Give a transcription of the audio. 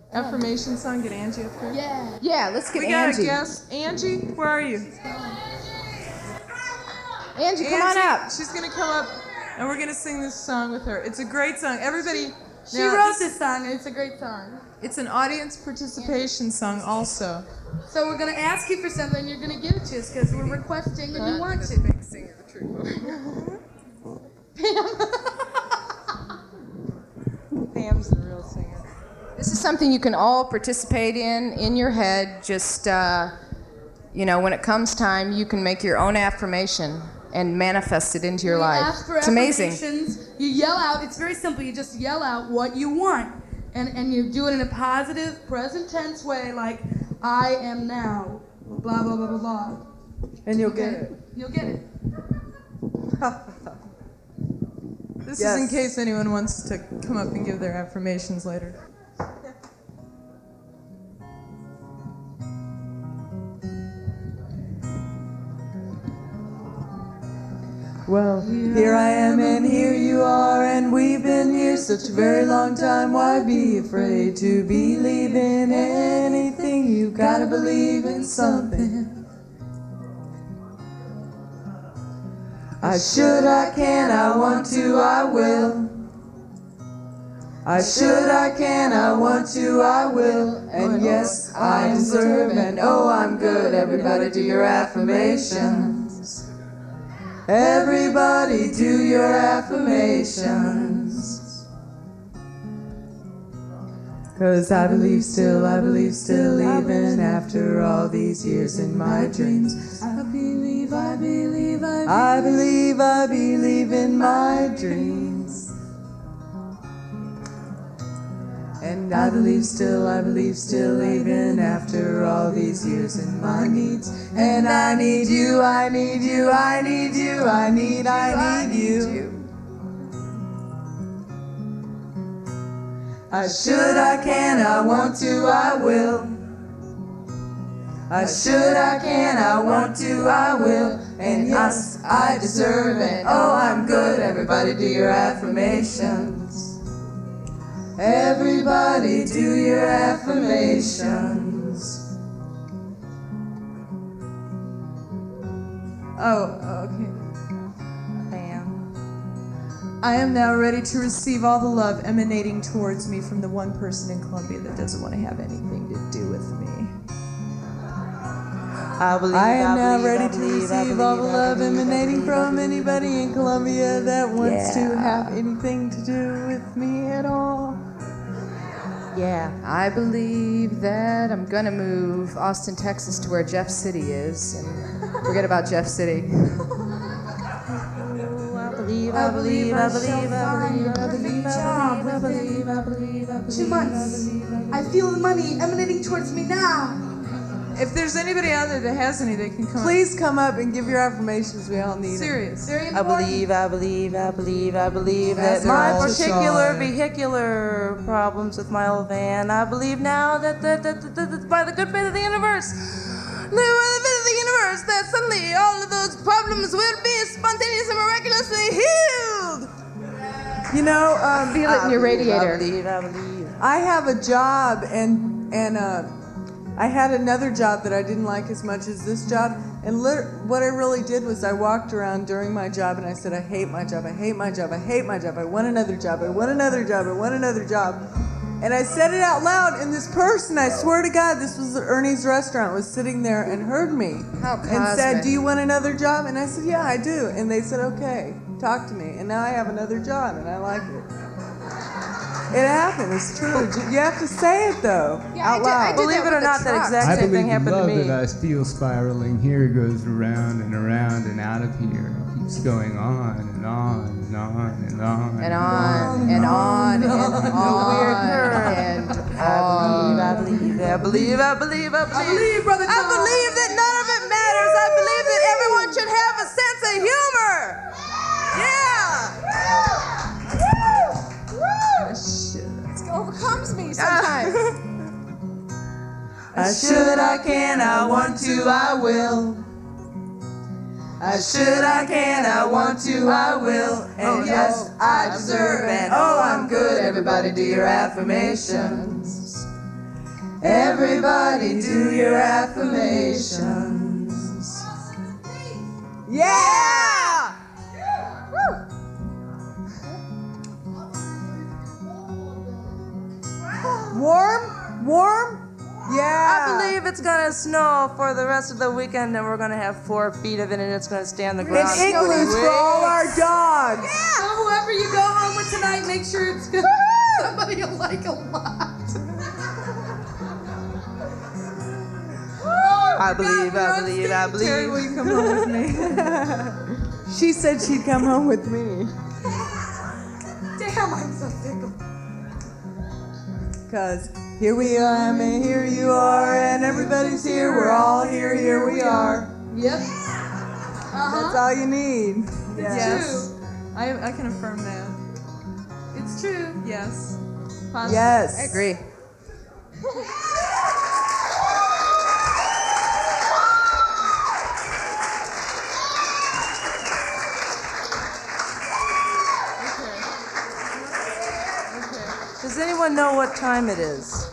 affirmation song? Get Angie up here. Yeah, let's get We Angie. got a guest. Angie, where are you? Angie, come on up. She's going to come up, and we're going to sing this song with her. It's a great song. Everybody... She wrote this song, and it's a great song. It's an audience participation song also. So we're going to ask you for something, and you're going to give it to us, because we're requesting and you want to. The big singer, the true Pam's the real singer. This is something you can all participate in your head. Just, when it comes time, you can make your own affirmation and manifest it into your life. Ask for it's amazing. You yell out. It's very simple. You just yell out what you want. And you do it in a positive, present tense way, like, I am now, blah, blah, blah, blah, blah. And you'll get it. You'll get it. This is in case anyone wants to come up and give their affirmations later. Well, here I am and here you are, and we've been here such a very long time. Why be afraid to believe in anything? You gotta believe in something. I should, I can, I want to, I will. I should, I can, I want to, I will. And yes, I deserve, and oh, I'm good. Everybody do your affirmations. Everybody do your affirmations. 'Cause I believe still, even after all these years in my dreams. I believe in my dreams. And I believe still, even after all these years in my needs. And I need you, I need you, I need you, I need you. I should, I can, I want to, I will. I should, I can, I want to, I will. And yes, I deserve it. Oh, I'm good. Everybody do your affirmations. Everybody do your affirmations. Oh, okay. I am now ready to receive all the love emanating towards me from the one person in Columbia that doesn't want to have anything to do with me. I am now ready to receive all the love emanating from anybody in Columbia that wants to have anything to do with me at all. Yeah, I believe that I'm gonna move Austin, Texas to where Jeff City is and forget about Jeff City. I believe. 2 months. I feel the money emanating towards me now. If there's anybody out there that has any, they can come. Please come up and give your affirmations. We all need Serious. Very I important. believe that my particular vehicular problems with my old van, I believe now that by the good faith of the universe, that suddenly all of those problems will be spontaneously and miraculously healed. You know, Feel it in your radiator. I believe. I have a job, and I had another job that I didn't like as much as this job. And what I really did was I walked around during my job and I said, I hate my job, I hate my job, I hate my job. I want another job, I want another job, I want another job. And I said it out loud, and this person, I swear to God, this was Ernie's Restaurant, was sitting there and heard me. How and cosmic. said, do you want another job? And I said, yeah, I do. And they said, okay, talk to me. And now I have another job, and I like it. It happened. It's true. You have to say it, though, out loud. Believe it or not, that exact same thing happened to me. I believe the love that I feel spiraling here goes around and around and out of here. It keeps going on and on and on and on and on and on and on and on. I believe, brother. I believe that none of it matters. I believe that everyone should have a sense of humor. Yeah. It overcomes me sometimes. I should, I can, I want to, I will. I should, I can, I want to, I will. And yes, I deserve, and oh, I'm good. Everybody do your affirmations. Everybody do your affirmations. Yeah! Warm? Warm? Yeah. I believe it's gonna snow for the rest of the weekend, and we're gonna have 4 feet of it, and it's gonna stay on the ground. And igloos for all our dogs. So whoever you go home with tonight, make sure it's good. Somebody you'll like a lot. I believe, I believe, I Terry, will believe. you come home with me? She said she'd come home with me. Damn, I'm so fickle. Cause here we are, and here you are, and everybody's here. We're all here, here we are. Yep. That's all you need. Yes. I can affirm that. It's true. Yes. Positive. Yes. I agree. Does anyone know what time it is?